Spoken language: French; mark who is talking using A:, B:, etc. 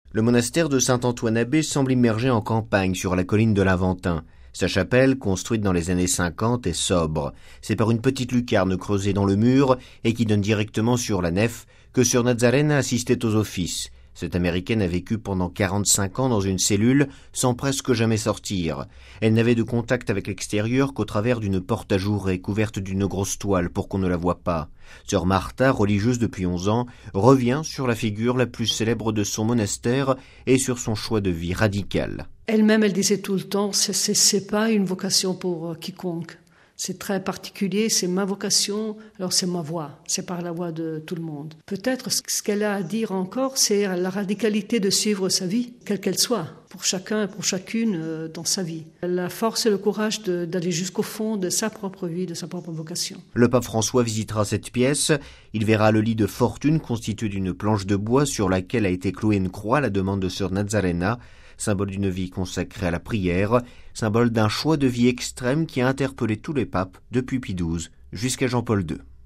A: Le monastère de Saint-Antoine-Abbé semble immergé en campagne sur la colline de l'Aventin. Sa chapelle, construite dans les années 50, est sobre. C'est par une petite lucarne creusée dans le mur et qui donne directement sur la nef que sœur Nazarena assistait aux offices. Cette Américaine a vécu pendant 45 ans dans une cellule sans presque jamais sortir. Elle n'avait de contact avec l'extérieur qu'au travers d'une porte ajourée couverte d'une grosse toile pour qu'on ne la voie pas. Sœur Martha, religieuse depuis 11 ans, revient sur la figure la plus célèbre de son monastère et sur son choix de vie radical.
B: Elle-même, elle disait tout le temps, c'est pas une vocation pour quiconque. C'est très particulier, c'est ma vocation, alors c'est ma voix, c'est par la voix de tout le monde. Peut-être ce qu'elle a à dire encore, c'est la radicalité de suivre sa vie, quelle qu'elle soit, pour chacun et pour chacune dans sa vie. La force et le courage d'aller jusqu'au fond de sa propre vie, de sa propre vocation.
A: Le pape François visitera cette pièce. Il verra le lit de fortune constitué d'une planche de bois sur laquelle a été clouée une croix à la demande de sœur Nazarena, symbole d'une vie consacrée à la prière, symbole d'un choix de vie extrême qui a interpellé tous les papes depuis Pie XII jusqu'à Jean-Paul II.